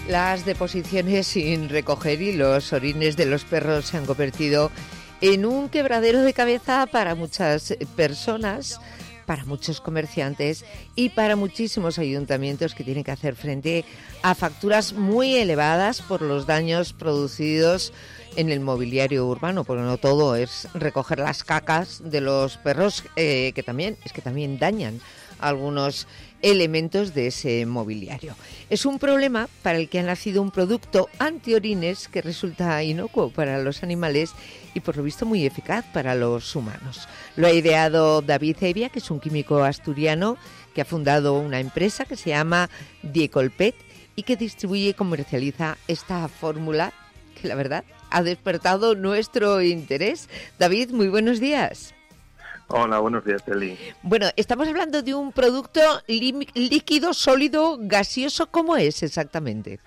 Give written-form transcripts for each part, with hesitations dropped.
Las deposiciones sin recoger y los orines de los perros se han convertido en un quebradero de cabeza para muchas personas, para muchos comerciantes y para muchísimos ayuntamientos que tienen que hacer frente a facturas muy elevadas por los daños producidos en el mobiliario urbano, porque no todo es recoger las cacas de los perros, que también dañan algunos elementos de ese mobiliario. Es un problema para el que ha nacido un producto antiorines que resulta inocuo para los animales y por lo visto muy eficaz para los humanos. Lo ha ideado David Evia, que es un químico asturiano que ha fundado una empresa que se llama Diecolpet y que distribuye y comercializa esta fórmula que la verdad ha despertado nuestro interés. David, muy buenos días. Hola, buenos días, Eli. Bueno, estamos hablando de un producto líquido, sólido, gaseoso. ¿Cómo es exactamente?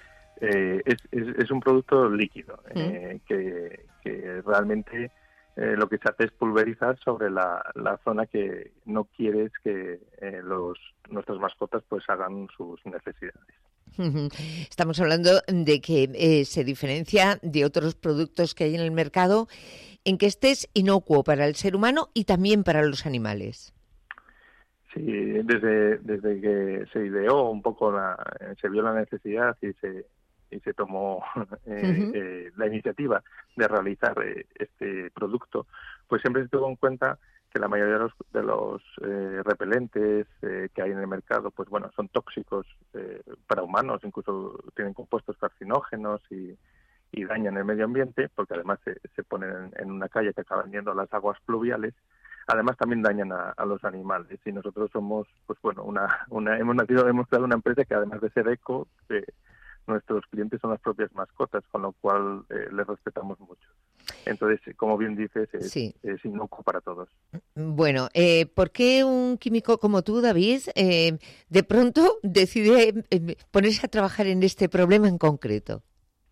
Es un producto líquido que realmente lo que se hace es pulverizar sobre la zona que no quieres que nuestras mascotas pues hagan sus necesidades. Estamos hablando de que se diferencia de otros productos que hay en el mercado en que este es inocuo para el ser humano y también para los animales. Sí, desde que se ideó un poco, se vio la necesidad y se tomó la iniciativa de realizar este producto, pues siempre se tuvo en cuenta que la mayoría de los repelentes que hay en el mercado, pues bueno, son tóxicos para humanos, incluso tienen compuestos carcinógenos y dañan el medio ambiente, porque además se ponen en una calle que acaban yendo a las aguas pluviales. Además también dañan a los animales, y nosotros somos, pues bueno, hemos creado una empresa que además de ser eco, nuestros clientes son las propias mascotas, con lo cual les respetamos mucho. Entonces, como bien dices, es inocuo para todos. Bueno, ¿por qué un químico como tú, David, de pronto decide ponerse a trabajar en este problema en concreto?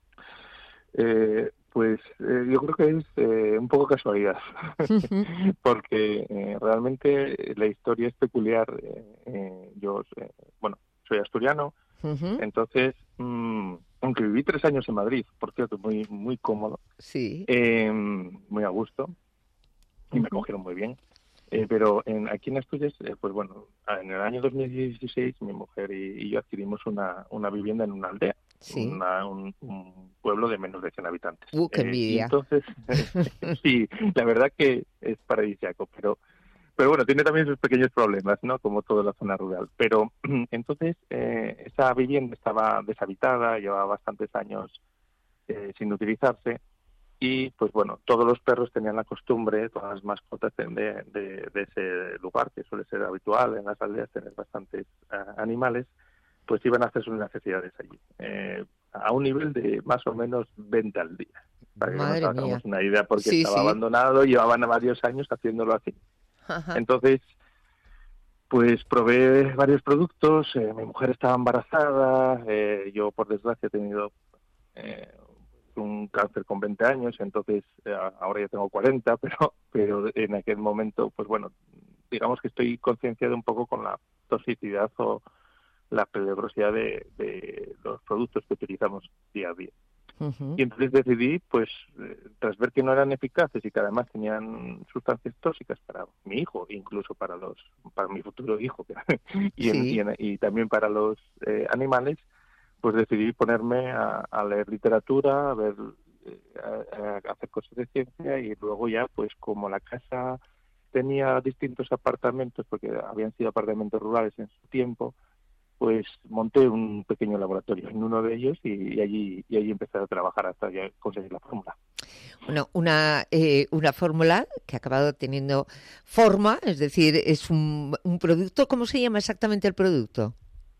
Yo creo que es un poco casualidad, porque realmente la historia es peculiar. Yo, soy asturiano, entonces, aunque viví 3 años en Madrid, por cierto, muy muy cómodo, sí, muy a gusto, y me cogieron muy bien. Pero aquí en Asturias, pues bueno, en el año 2016 mi mujer y yo adquirimos una vivienda en una aldea, sí. un pueblo de menos de 100 habitantes. ¡Qué envidia! Y entonces, sí, la verdad que es paradisíaco, pero bueno, tiene también sus pequeños problemas, ¿no? Como toda la zona rural. Pero entonces, esa vivienda estaba deshabitada, llevaba bastantes años sin utilizarse. Y, pues bueno, todos los perros tenían la costumbre, todas las mascotas de ese lugar, que suele ser habitual en las aldeas tener bastantes animales, pues iban a hacer sus necesidades allí, a un nivel de más o menos 20 al día, para que nos hagamos una idea, porque estaba abandonado, llevaban varios años haciéndolo así. Ajá. Entonces, pues probé varios productos, mi mujer estaba embarazada, yo por desgracia he tenido un cáncer con 20 años, entonces ahora ya tengo 40, pero en aquel momento, pues bueno, digamos que estoy concienciado un poco con la toxicidad o la peligrosidad de los productos que utilizamos día a día. Y entonces decidí, pues, tras ver que no eran eficaces y que además tenían sustancias tóxicas para mi hijo, incluso para mi futuro hijo, y también para los animales, pues decidí ponerme a leer literatura, a hacer cosas de ciencia, y luego ya, pues como la casa tenía distintos apartamentos, porque habían sido apartamentos rurales en su tiempo, pues monté un pequeño laboratorio en uno de ellos y allí empecé a trabajar hasta ya conseguir la fórmula. Bueno, una fórmula que ha acabado teniendo forma, es decir, es un producto. ¿Cómo se llama exactamente el producto?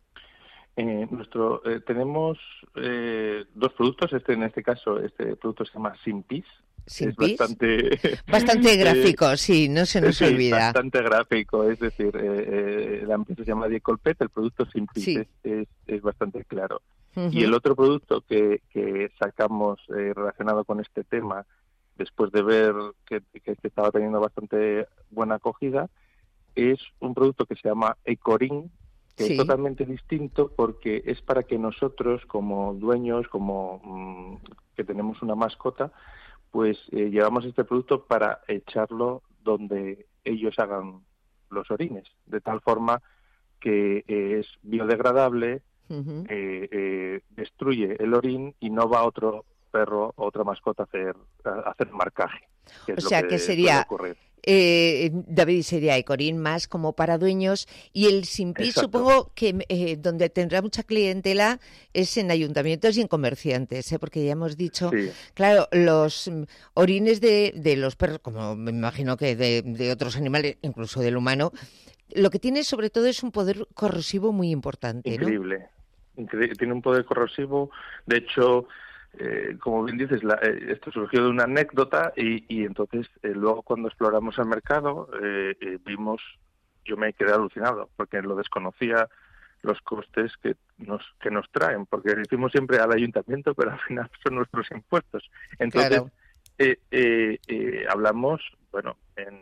Tenemos 2 productos. En este caso, este producto se llama Simpis. ¿Simpis? Bastante gráfico, sí, no se nos olvida. Bastante gráfico, es decir, la empresa se llama Diecolpet, el producto Simpis es bastante claro. Y el otro producto que sacamos relacionado con este tema, después de ver que estaba teniendo bastante buena acogida, es un producto que se llama Ecorin, que Sí. es totalmente distinto porque es para que nosotros, como dueños, que tenemos una mascota, pues llevamos este producto para echarlo donde ellos hagan los orines, de tal forma que es biodegradable, Ujú. destruye el orín y no va otro perro o otra mascota a hacer marcaje, que O es lo sea que que suele sería, ocurrir. David, sería Ecorin más como para dueños, y el Simpis Exacto. supongo que donde tendrá mucha clientela es en ayuntamientos y en comerciantes, porque ya hemos dicho, Sí, claro, los orines de los perros, como me imagino que de otros animales, incluso del humano, lo que tiene sobre todo es un poder corrosivo muy importante, ¿no? increíble. Tiene un poder corrosivo. De hecho, como bien dices, esto surgió de una anécdota y entonces luego cuando exploramos el mercado yo me quedé alucinado porque lo desconocía los costes que nos traen, porque decimos siempre al ayuntamiento, pero al final son nuestros impuestos. Entonces, Claro. hablamos, bueno,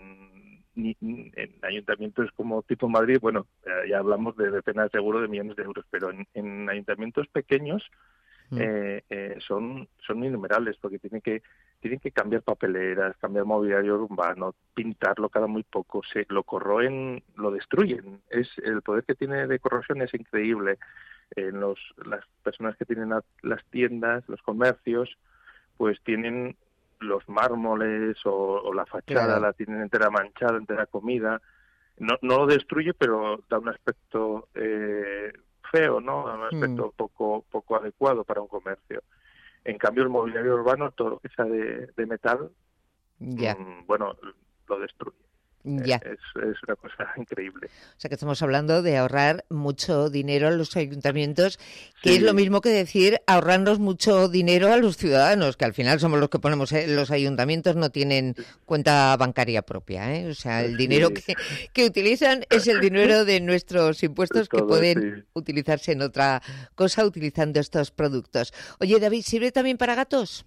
en ayuntamientos como tipo Madrid, bueno, ya hablamos de decenas seguro de millones de euros, pero en ayuntamientos pequeños Mm. son innumerables, porque tienen que cambiar papeleras, cambiar mobiliario urbano, pintarlo cada muy poco, lo corroen, lo destruyen. El poder que tiene de corrosión es increíble. Las personas que tienen las tiendas, los comercios, pues tienen los mármoles o la fachada, Claro. la tienen entera manchada, entera comida. No lo destruye, pero da un aspecto feo, ¿no? Da un Mm. aspecto poco adecuado para un comercio. En cambio, el mobiliario urbano, todo lo que sea de metal, Ya, bueno, lo destruye. ya. Es una cosa increíble. O sea que estamos hablando de ahorrar mucho dinero a los ayuntamientos, que es lo Sí, mismo que decir ahorrarnos mucho dinero a los ciudadanos, que al final somos los que ponemos, los ayuntamientos no tienen cuenta bancaria propia, ¿eh? O sea, el dinero sí, que utilizan es el dinero de nuestros de impuestos que todo, pueden sí. utilizarse en otra cosa utilizando estos productos. Oye, David, ¿sirve también para gatos?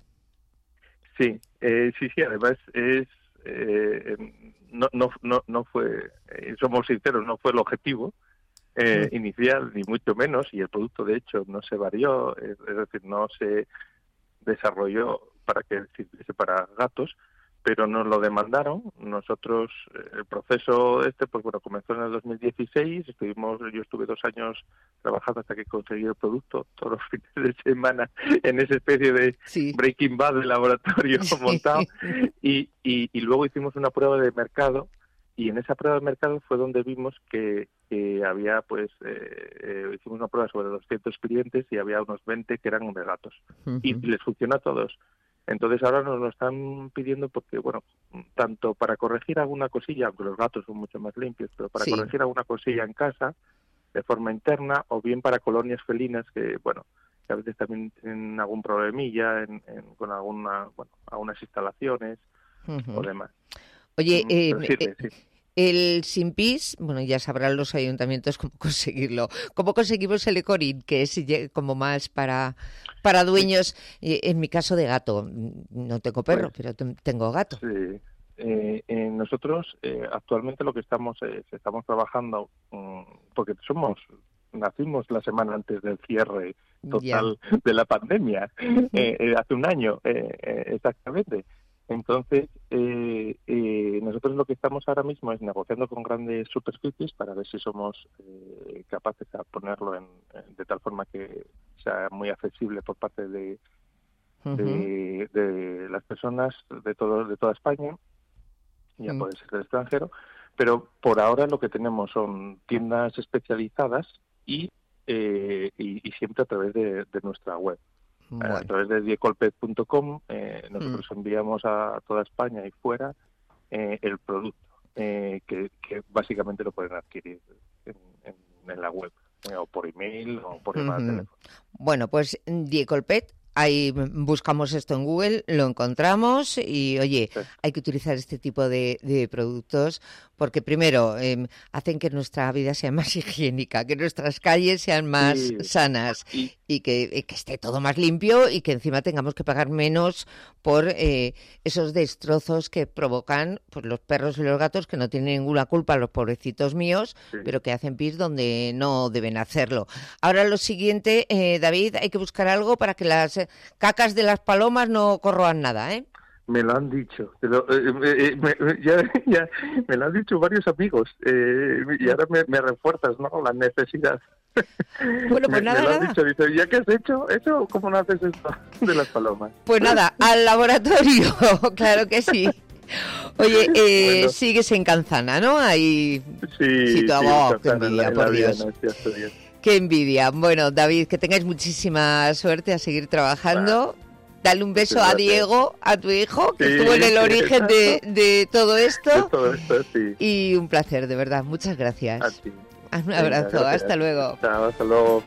Sí, además no fue, somos sinceros, no fue el objetivo Mm. inicial, ni mucho menos, y el producto de hecho no se varió, es decir, no se desarrolló para que sirviese para gatos, pero nos lo demandaron. Nosotros, el proceso pues bueno, comenzó en el 2016, yo estuve 2 años trabajando hasta que conseguí el producto, todos los fines de semana, en esa especie de Sí. Breaking Bad de laboratorio montado, y luego hicimos una prueba de mercado, y en esa prueba de mercado fue donde vimos que había, hicimos una prueba sobre 200 clientes y había unos 20 que eran de gatos. Y Ujú. les funcionó a todos. Entonces ahora nos lo están pidiendo porque, bueno, tanto para corregir alguna cosilla, aunque los gatos son mucho más limpios, pero para Sí. corregir alguna cosilla en casa, de forma interna, o bien para colonias felinas que, bueno, que a veces también tienen algún problemilla con algunas instalaciones o Ujú. demás. Oye, Pero sirve, sí. el Sin Pis, bueno, ya sabrán los ayuntamientos cómo conseguirlo. ¿Cómo conseguimos el Ecorin, que es como más para dueños? En mi caso de gato, no tengo perro, Pues pero tengo gato. sí. Nosotros actualmente lo que estamos trabajando, porque nacimos la semana antes del cierre Ya. total de la pandemia, Ujú. hace un año exactamente. Entonces, nosotros lo que estamos ahora mismo es negociando con grandes superficies para ver si somos capaces de ponerlo de tal forma que sea muy accesible por parte Ujú. de las personas de toda España, ya Mm. puede ser del extranjero, pero por ahora lo que tenemos son tiendas especializadas y siempre a través de nuestra web. A Bueno. través de diecolpet.com Mm. nosotros enviamos a toda España y fuera el producto, que básicamente lo pueden adquirir en la web, o por email o por llamada de Ujú. teléfono. Bueno, pues Diecolpet, ahí buscamos esto en Google, lo encontramos y oye, Sí, hay que utilizar este tipo de productos porque primero hacen que nuestra vida sea más higiénica, que nuestras calles sean más sanas y que esté todo más limpio y que encima tengamos que pagar menos por esos destrozos que provocan pues los perros y los gatos, que no tienen ninguna culpa, los pobrecitos míos, pero que hacen pis donde no deben hacerlo. Ahora lo siguiente, David, hay que buscar algo para que las cacas de las palomas no corroan nada, ¿eh? Me lo han dicho, ya me lo han dicho varios amigos y ahora me refuerzas, ¿no? La necesidad. Bueno, pues me lo han dicho, dice, ¿ya qué has hecho? ¿Eso? ¿Cómo no haces esto de las palomas? Pues nada, al laboratorio, claro que sí. Oye, bueno. Sigues en Canzana, ¿no? Ahí. Sí, qué envidia, por Dios. Qué envidia. Bueno, David, que tengáis muchísima suerte a seguir trabajando. Dale un beso a Diego, a tu hijo, que estuvo en el origen de todo esto. De todo esto, sí. Y un placer, de verdad. Muchas gracias. A ti. Un abrazo. Hasta luego. Chao, hasta luego.